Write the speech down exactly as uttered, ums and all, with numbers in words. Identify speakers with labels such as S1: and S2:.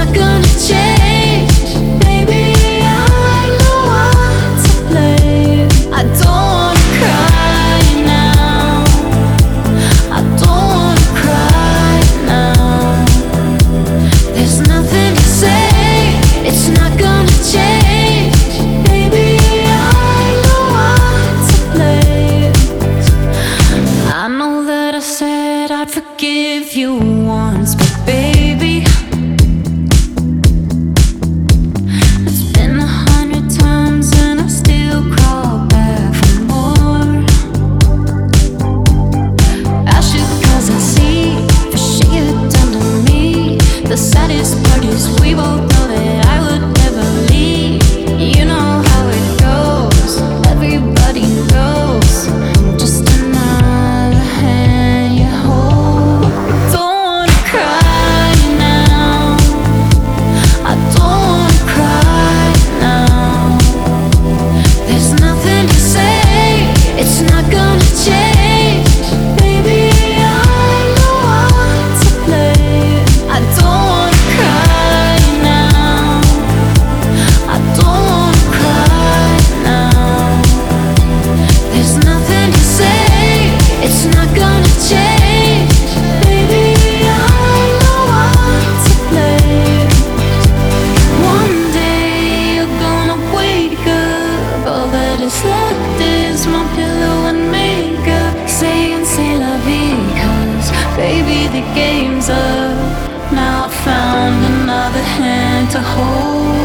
S1: not gonna change. Baby, I know what to play. I don't wanna cry now. I don't wanna cry now. There's nothing to say, it's not gonna change. Baby, I know what to play. I know that I said I'd forgive you once, but baby, it's been a hundred times and I still crawl back for more. Ashes, cause I see the shit you've done to me. The saddest part is we both know that I would never leave. You know how it goes, everybody knows. I'm just another hand you hold. Don't wanna cry now. I don't wanna cry now. There's nothing to say, it's not gonna change. Baby, I know what to play. I don't wanna cry now. I don't wanna cry now. There's nothing to say, it's not gonna change. Baby, I know what to play. One day you're gonna wake up, all that is left is my pillow and makeup, saying c'est la vie, cause baby the game's up. Now I found another hand to hold.